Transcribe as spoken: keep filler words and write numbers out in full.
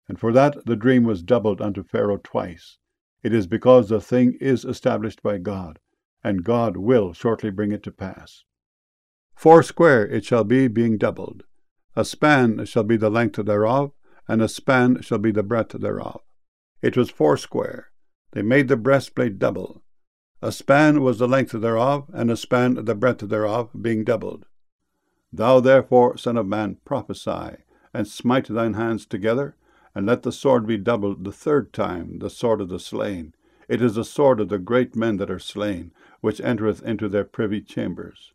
And for that the dream was doubled unto Pharaoh twice. It is because the thing is established by God, and God will shortly bring it to pass. Foursquare it shall be, being doubled. A span shall be the length thereof, and a span shall be the breadth thereof. It was foursquare. They made the breastplate double. A span was the length thereof, and a span the breadth thereof, being doubled. Thou therefore, son of man, prophesy, and smite thine hands together, and let the sword be doubled the third time, the sword of the slain. It is the sword of the great men that are slain, which entereth into their privy chambers.